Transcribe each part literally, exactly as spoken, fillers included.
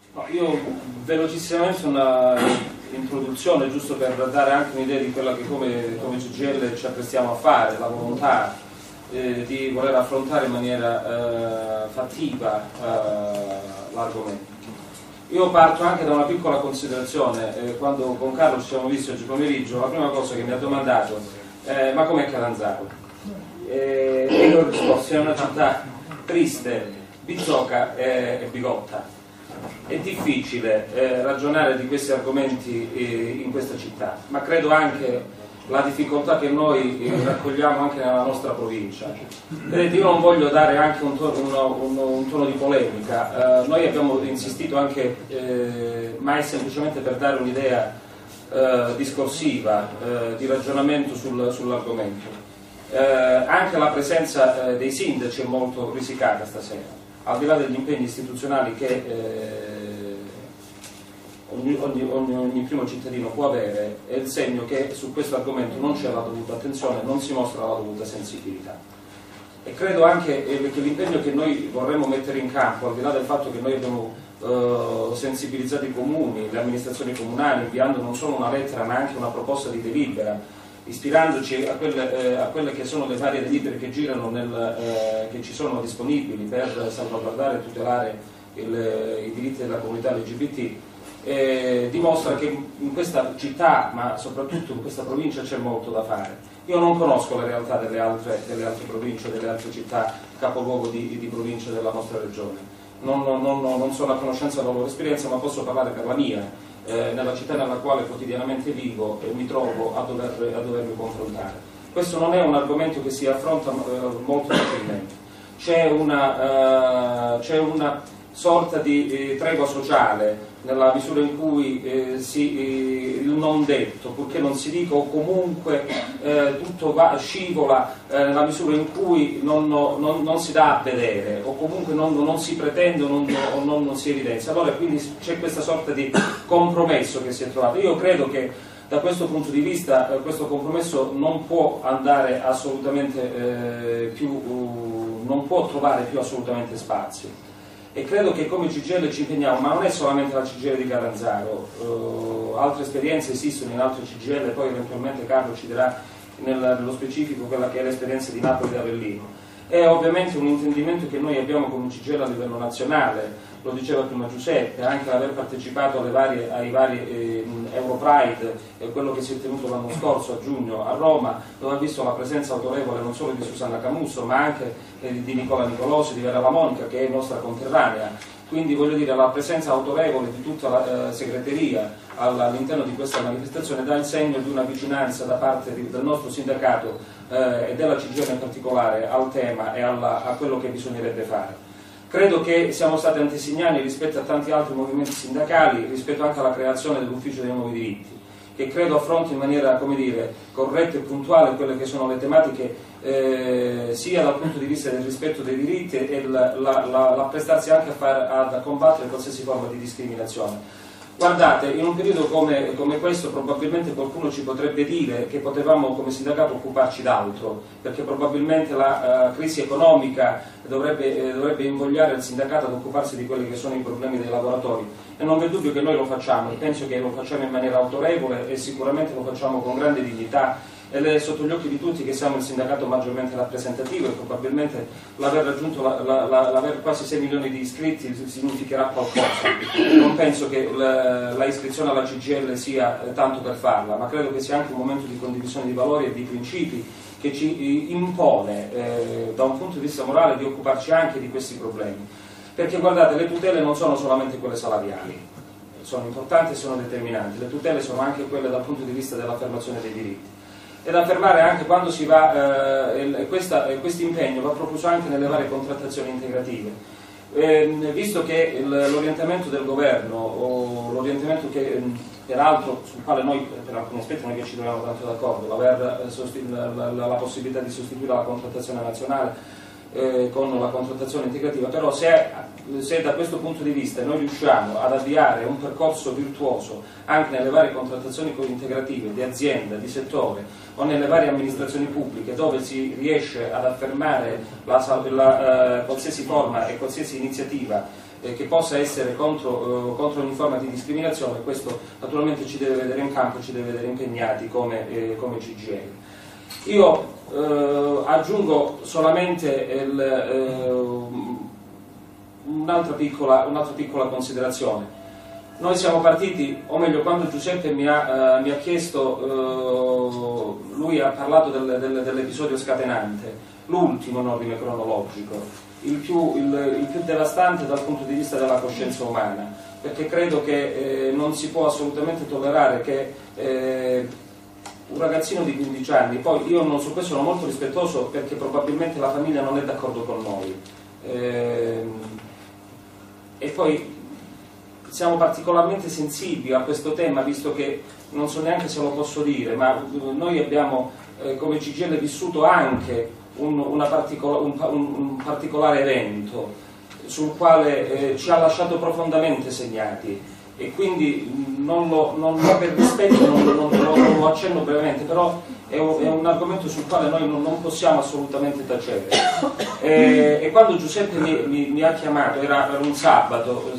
No, io velocissimamente una introduzione giusto per dare anche un'idea di quella che come, come C G I L ci apprestiamo a fare, la volontà eh, di voler affrontare in maniera eh, fattiva eh, l'argomento. Io parto anche da una piccola considerazione. Eh, quando con Carlo ci siamo visti oggi pomeriggio, la prima cosa che mi ha domandato è: ma com'è Catanzaro? Eh, e io ho risposto: è una città triste, bizzocca e, e bigotta. È difficile eh, ragionare di questi argomenti eh, in questa città, ma credo anche la difficoltà che noi eh, raccogliamo anche nella nostra provincia. Vedete, io non voglio dare anche un tono, uno, uno, un tono di polemica, eh, noi abbiamo insistito anche, eh, ma è semplicemente per dare un'idea eh, discorsiva, eh, di ragionamento sul, sull'argomento. Eh, anche la presenza eh, dei sindaci è molto risicata stasera, al di là degli impegni istituzionali che eh, ogni, ogni, ogni, ogni primo cittadino può avere, è il segno che su questo argomento non c'è la dovuta attenzione, non si mostra la dovuta sensibilità. E credo anche eh, che l'impegno che noi vorremmo mettere in campo, al di là del fatto che noi abbiamo eh, sensibilizzato i comuni, le amministrazioni comunali, inviando non solo una lettera ma anche una proposta di delibera, ispirandoci a quelle, eh, a quelle che sono le varie delibere che girano, nel, eh, che ci sono disponibili per salvaguardare e tutelare il, i diritti della comunità L G B T, eh, dimostra che in questa città, ma soprattutto in questa provincia, c'è molto da fare. Io non conosco le realtà delle altre, delle altre province, delle altre città capoluogo di, di provincia della nostra regione, non, non, non, non sono a conoscenza della loro esperienza, ma posso parlare per la mia. Eh, nella città nella quale quotidianamente vivo e mi trovo a, dover, a dovermi confrontare. Questo non è un argomento che si affronta eh, molto facilmente. C'è una, uh, c'è una sorta di eh, tregua sociale nella misura in cui eh, si, eh, il non detto, purché non si dica, o comunque eh, tutto va, scivola eh, nella misura in cui non, non, non si dà a vedere, o comunque non, non si pretende o non, non, non si evidenzia. Allora quindi c'è questa sorta di compromesso che si è trovato. Io credo che da questo punto di vista eh, questo compromesso non può andare assolutamente eh, più, uh, non può trovare più assolutamente spazio. E credo che come C G I L ci impegniamo, ma non è solamente la C G I L di Catanzaro, uh, altre esperienze esistono in altre C G I L, poi eventualmente Carlo ci dirà nel, nello specifico quella che è l'esperienza di Napoli e Avellino. È ovviamente un intendimento che noi abbiamo come C G I L a livello nazionale, lo diceva prima Giuseppe, anche l'aver partecipato alle varie, ai vari eh, Europride, eh, quello che si è tenuto l'anno scorso a giugno a Roma, dove ha visto la presenza autorevole non solo di Susanna Camusso ma anche eh, di Nicola Nicolosi, di Vera La Monica, che è nostra conterranea. Quindi voglio dire, la presenza autorevole di tutta la eh, segreteria all'interno di questa manifestazione dà il segno di una vicinanza da parte di, del nostro sindacato eh, e della C G I L in particolare al tema e alla, a quello che bisognerebbe fare. Credo che siamo stati antesignani rispetto a tanti altri movimenti sindacali, rispetto anche alla creazione dell'ufficio dei nuovi diritti, che credo affronti in maniera, come dire, corretta e puntuale quelle che sono le tematiche eh, sia dal punto di vista del rispetto dei diritti e l'apprestarsi anche a, far, a combattere qualsiasi forma di discriminazione. Guardate, in un periodo come, come questo probabilmente qualcuno ci potrebbe dire che potevamo come sindacato occuparci d'altro, perché probabilmente la uh, crisi economica dovrebbe, eh, dovrebbe invogliare il sindacato ad occuparsi di quelli che sono i problemi dei lavoratori, e non v'è dubbio che noi lo facciamo, e penso che lo facciamo in maniera autorevole e sicuramente lo facciamo con grande dignità, ed è sotto gli occhi di tutti che siamo il sindacato maggiormente rappresentativo, e probabilmente l'aver raggiunto la, la, la, l'aver quasi sei milioni di iscritti significherà qualcosa. Non penso che la, la iscrizione alla C G I L sia eh, tanto per farla, ma credo che sia anche un momento di condivisione di valori e di principi che ci impone eh, da un punto di vista morale di occuparci anche di questi problemi, perché guardate, le tutele non sono solamente quelle salariali, sono importanti e sono determinanti, le tutele sono anche quelle dal punto di vista dell'affermazione dei diritti. Ed affermare anche quando si va, eh, questo impegno va profuso anche nelle varie contrattazioni integrative, eh, visto che l'orientamento del governo, o l'orientamento che peraltro sul quale noi per alcuni aspetti non è che ci troviamo tanto d'accordo, l'aver la, la, la possibilità di sostituire la contrattazione nazionale eh, con la contrattazione integrativa, però se, se da questo punto di vista noi riusciamo ad avviare un percorso virtuoso anche nelle varie contrattazioni integrative di azienda, di settore o nelle varie amministrazioni pubbliche, dove si riesce ad affermare la, la, eh, qualsiasi forma e qualsiasi iniziativa eh, che possa essere contro, eh, contro ogni forma di discriminazione. Questo naturalmente ci deve vedere in campo, ci deve vedere impegnati come, eh, come C G I L. Io eh, aggiungo solamente il, eh, un'altra piccola, un'altra piccola considerazione. Noi siamo partiti, o meglio, quando Giuseppe mi ha, eh, mi ha chiesto, eh, lui ha parlato del, del, dell'episodio scatenante, l'ultimo in ordine cronologico, il più, il, il più devastante dal punto di vista della coscienza umana, perché credo che eh, non si può assolutamente tollerare che eh, un ragazzino di quindici anni, poi io non, su questo sono molto rispettoso perché probabilmente la famiglia non è d'accordo con noi, eh, e poi siamo particolarmente sensibili a questo tema, visto che non so neanche se lo posso dire, ma noi abbiamo eh, come C G I L vissuto anche un, una particola, un, un particolare evento sul quale eh, ci ha lasciato profondamente segnati, e quindi non lo, non, per rispetto non, non, non, non lo accenno brevemente, però è un, è un argomento sul quale noi non, non possiamo assolutamente tacere. E, e quando Giuseppe mi, mi, mi ha chiamato, era, era un sabato,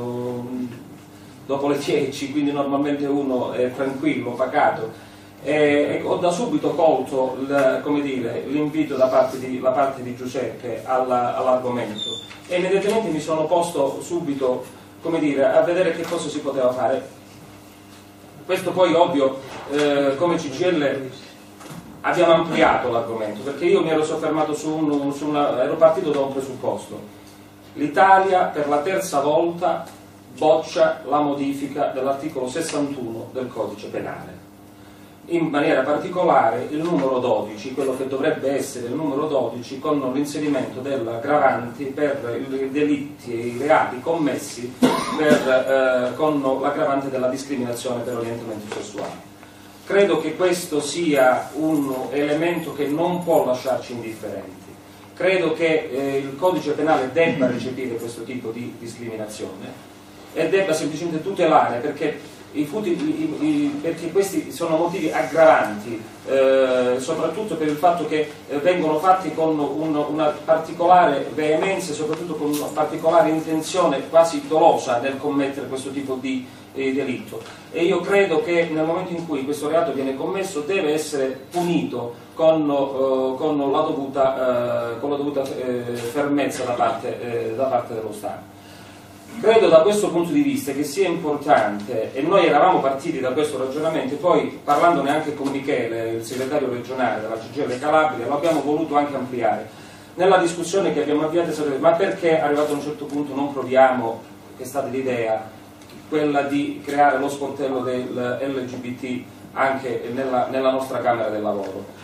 dopo le dieci, quindi normalmente uno è tranquillo, pacato, e, e ho da subito colto l'invito da parte di, la parte di Giuseppe all'argomento, e immediatamente mi sono posto subito, come dire, a vedere che cosa si poteva fare. Questo poi ovvio, eh, come C G I L abbiamo ampliato l'argomento, perché io mi ero soffermato su, un, su una, ero partito da un presupposto: l'Italia per la terza volta boccia la modifica dell'articolo sessantuno del codice penale, in maniera particolare il numero dodici, quello che dovrebbe essere il numero dodici, con l'inserimento delle aggravanti per i delitti e i reati commessi per, eh, con l'aggravante della discriminazione per orientamento sessuale. Credo che questo sia un elemento che non può lasciarci indifferenti. Credo che eh, il codice penale debba recepire questo tipo di discriminazione e debba semplicemente tutelare, perché, i futi, i, i, perché questi sono motivi aggravanti, eh, soprattutto per il fatto che eh, vengono fatti con un, una particolare veemenza e soprattutto con una particolare intenzione quasi dolosa nel commettere questo tipo di eh, delitto. E io credo che nel momento in cui questo reato viene commesso deve essere punito con, eh, con la dovuta, eh, con la dovuta eh, fermezza da parte, eh, da parte dello Stato. Credo da questo punto di vista che sia importante, e noi eravamo partiti da questo ragionamento, e poi parlandone anche con Michele, il segretario regionale della C G I L Calabria, lo abbiamo voluto anche ampliare. Nella discussione che abbiamo avviato, ma perché arrivato a un certo punto non proviamo, che è stata l'idea, quella di creare lo sportello del L G B T anche nella, nella nostra Camera del Lavoro?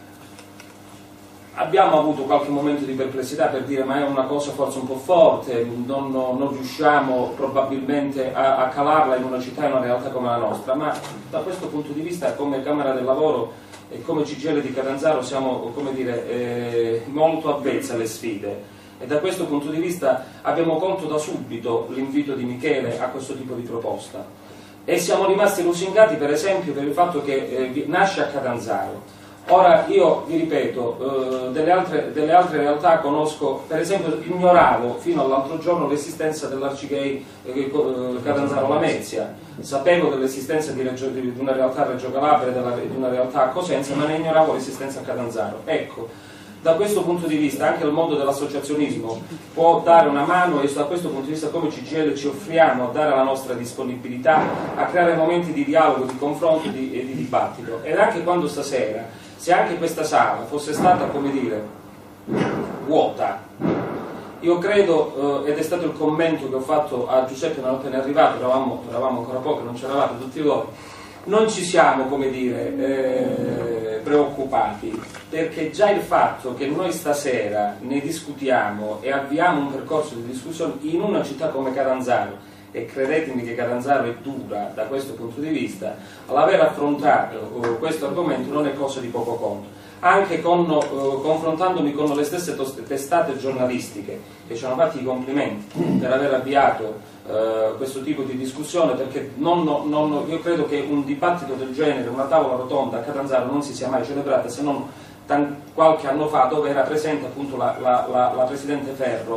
Abbiamo avuto qualche momento di perplessità per dire ma è una cosa forse un po' forte, non, non, non riusciamo probabilmente a, a calarla in una città, in una realtà come la nostra, ma da questo punto di vista come Camera del Lavoro e come C G I L di Catanzaro siamo, come dire, eh, molto avvezzi alle sfide, e da questo punto di vista abbiamo colto da subito l'invito di Michele a questo tipo di proposta, e siamo rimasti lusingati per esempio per il fatto che eh, nasce a Catanzaro. Ora io vi ripeto, eh, delle, altre, delle altre realtà conosco, per esempio ignoravo fino all'altro giorno l'esistenza dell'Arcigay eh, Catanzaro Lamezia, sapevo dell'esistenza di, di una realtà a Reggio Calabria, della, di una realtà a Cosenza, ma ne ignoravo l'esistenza a Catanzaro. Ecco, da questo punto di vista anche il mondo dell'associazionismo può dare una mano, e da questo punto di vista come C G I L ci offriamo a dare la nostra disponibilità a creare momenti di dialogo, di confronto e di, di dibattito. Ed anche quando stasera, se anche questa sala fosse stata, come dire, vuota, io credo, eh, ed è stato il commento che ho fatto a Giuseppe una volta ne è arrivato, eravamo, eravamo ancora pochi, non c'eravate tutti voi, non ci siamo, come dire, eh, preoccupati, perché già il fatto che noi stasera ne discutiamo e avviamo un percorso di discussione in una città come Catanzaro, e credetemi che Catanzaro è dura da questo punto di vista, all'aver affrontato uh, questo argomento non è cosa di poco conto, anche con, uh, confrontandomi con le stesse testate giornalistiche che ci hanno fatto i complimenti per aver avviato uh, questo tipo di discussione, perché non, non, io credo che un dibattito del genere, una tavola rotonda a Catanzaro non si sia mai celebrata se non qualche anno fa, dove era presente appunto la, la, la, la Presidente Ferro,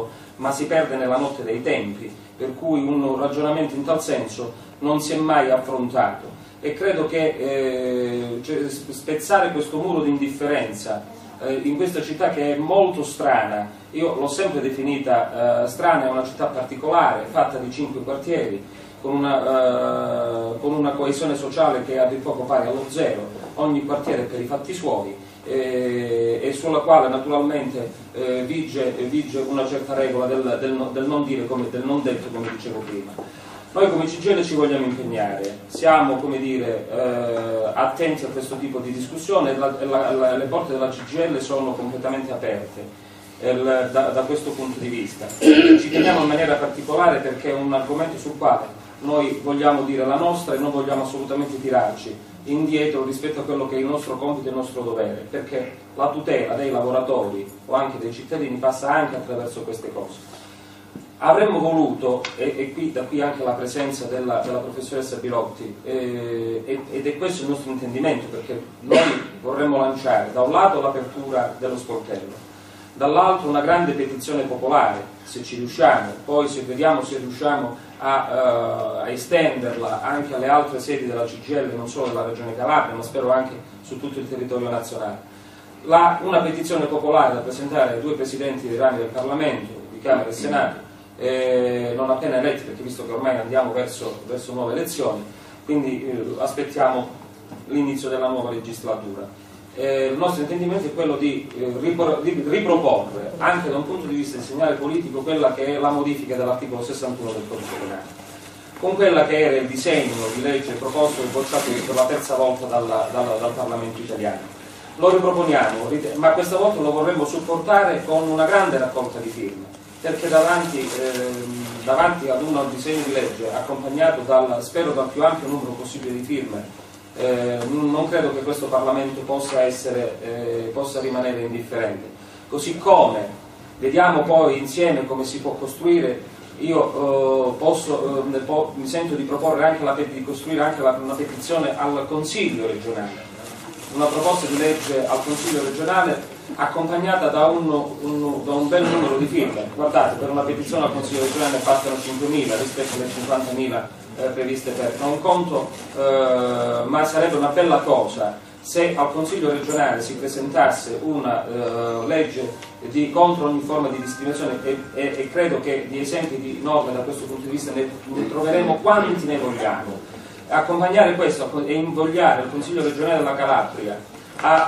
ma si perde nella notte dei tempi, per cui un ragionamento in tal senso non si è mai affrontato. E credo che eh, cioè, spezzare questo muro di indifferenza eh, in questa città che è molto strana, io l'ho sempre definita eh, strana, è una città particolare, fatta di cinque quartieri, con una, eh, con una coesione sociale che è a dir poco pari allo zero, ogni quartiere per i fatti suoi, eh, e sulla quale naturalmente eh, vige, vige una certa regola del, del, del non dire, come, del non detto, come dicevo prima. Noi come C G I L ci vogliamo impegnare, siamo, come dire, eh, attenti a questo tipo di discussione, la, la, la, le porte della C G I L sono completamente aperte eh, da, da questo punto di vista. Ci teniamo in maniera particolare perché è un argomento sul quale noi vogliamo dire la nostra e non vogliamo assolutamente tirarci indietro rispetto a quello che è il nostro compito e il nostro dovere, perché la tutela dei lavoratori o anche dei cittadini passa anche attraverso queste cose. Avremmo voluto, e, e qui, da qui anche la presenza della, della professoressa Bilotti, eh, ed è questo il nostro intendimento, perché noi vorremmo lanciare da un lato l'apertura dello sportello, dall'altro una grande petizione popolare, se ci riusciamo, poi se vediamo se riusciamo a, uh, a estenderla anche alle altre sedi della C G I L, non solo della Regione Calabria, ma spero anche su tutto il territorio nazionale. La, una petizione popolare da presentare ai due presidenti dei rami del Parlamento, di Camera e Senato, Eh, non appena eletti, perché visto che ormai andiamo verso, verso nuove elezioni, quindi eh, aspettiamo l'inizio della nuova legislatura. Eh, il nostro intendimento è quello di, eh, ripro, di riproporre anche da un punto di vista del segnale politico quella che è la modifica dell'articolo sessantuno del Codice Penale, con quella che era il disegno di legge proposto e bocciato per la terza volta dalla, dalla, dal Parlamento italiano. Lo riproponiamo, ma questa volta lo vorremmo supportare con una grande raccolta di firme, perché davanti, eh, davanti ad un disegno di legge accompagnato dal, spero, dal più ampio numero possibile di firme, eh, non credo che questo Parlamento possa, essere, eh, possa rimanere indifferente. Così come vediamo poi insieme come si può costruire, io eh, posso, eh, po, mi sento di proporre anche la, di costruire anche la, una petizione al Consiglio regionale, una proposta di legge al Consiglio regionale accompagnata da un, un, da un bel numero di firme. Guardate, per una petizione al Consiglio regionale bastano cinquemila rispetto alle cinquantamila eh, previste per non conto, eh, ma sarebbe una bella cosa se al Consiglio regionale si presentasse una eh, legge di, contro ogni forma di discriminazione, e, e, e credo che di esempi di norme da questo punto di vista ne, ne troveremo quanti ne vogliamo. Accompagnare questo e invogliare il Consiglio regionale della Calabria a,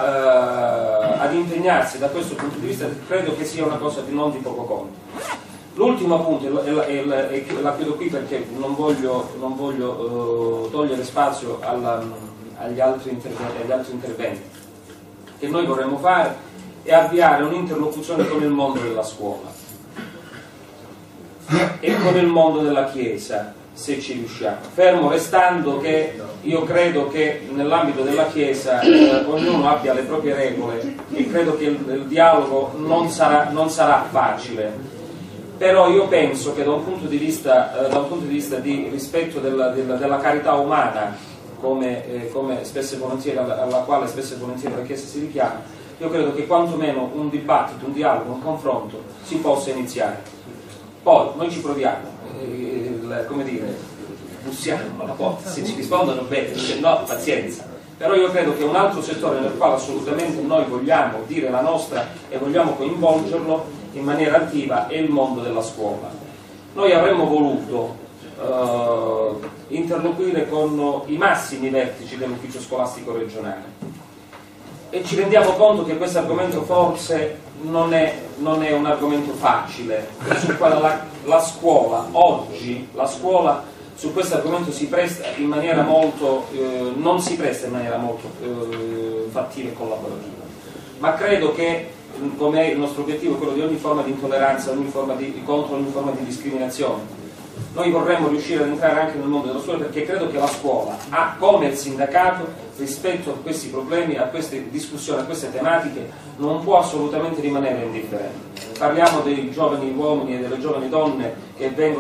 eh, ad impegnarsi da questo punto di vista credo che sia una cosa di non di poco conto. L'ultimo punto, e la, e la, e la chiudo qui perché non voglio, non voglio uh, togliere spazio alla, agli, altri interventi, agli altri interventi, che noi vorremmo fare è avviare un'interlocuzione con il mondo della scuola e con il mondo della Chiesa, se ci riusciamo, fermo restando che io credo che nell'ambito della Chiesa eh, ognuno abbia le proprie regole e credo che il, il dialogo non sarà, non sarà facile, però io penso che da un punto di vista, eh, da un punto di, vista di rispetto della, della, della carità umana, come, eh, come spesso e volentieri, alla, alla quale spesso e volentieri la Chiesa si richiama, io credo che quantomeno un dibattito, un dialogo, un confronto si possa iniziare. Poi noi ci proviamo, come dire, bussiamo alla porta, se ci rispondono bene, se no pazienza. Però io credo che un altro settore nel quale assolutamente noi vogliamo dire la nostra e vogliamo coinvolgerlo in maniera attiva è il mondo della scuola. Noi avremmo voluto eh, interloquire con i massimi vertici dell'ufficio scolastico regionale e ci rendiamo conto che questo argomento forse non è, non è un argomento facile, sul quale la, la scuola oggi, la scuola su questo argomento si presta in maniera molto, eh, non si presta in maniera molto eh, fattiva e collaborativa, ma credo che, come il nostro obiettivo, quello di ogni forma di intolleranza, ogni forma di, contro ogni forma di discriminazione, noi vorremmo riuscire ad entrare anche nel mondo della scuola, perché credo che la scuola ha, come il sindacato, rispetto a questi problemi, a queste discussioni, a queste tematiche, non può assolutamente rimanere indifferente. Parliamo dei giovani uomini e delle giovani donne che vengono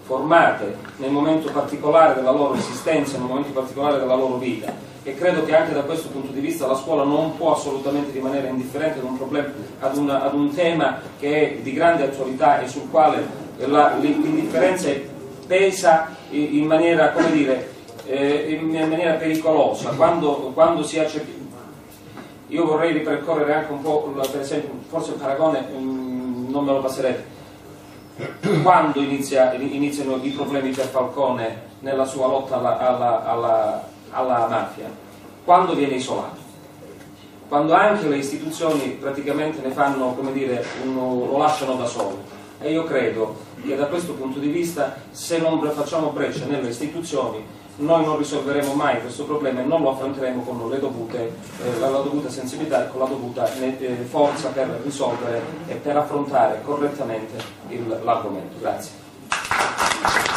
formate nel momento particolare della loro esistenza, nel momento particolare della loro vita, e credo che anche da questo punto di vista la scuola non può assolutamente rimanere indifferente ad un, problema, ad una, ad un tema che è di grande attualità e sul quale la, l'indifferenza pesa in maniera, come dire, eh, in maniera pericolosa. Quando, quando si ha, io vorrei ripercorrere anche un po', per esempio, forse il paragone mh, non me lo passerete. Quando inizia, iniziano i problemi per Falcone nella sua lotta alla, alla, alla, alla mafia? Quando viene isolato, quando anche le istituzioni praticamente ne fanno, come dire, uno, lo lasciano da solo. E io credo che da questo punto di vista, se non facciamo breccia nelle istituzioni, noi non risolveremo mai questo problema e non lo affronteremo con le dovute, eh, la, la dovuta sensibilità e con la dovuta eh, forza per risolvere e per affrontare correttamente l'argomento. Grazie.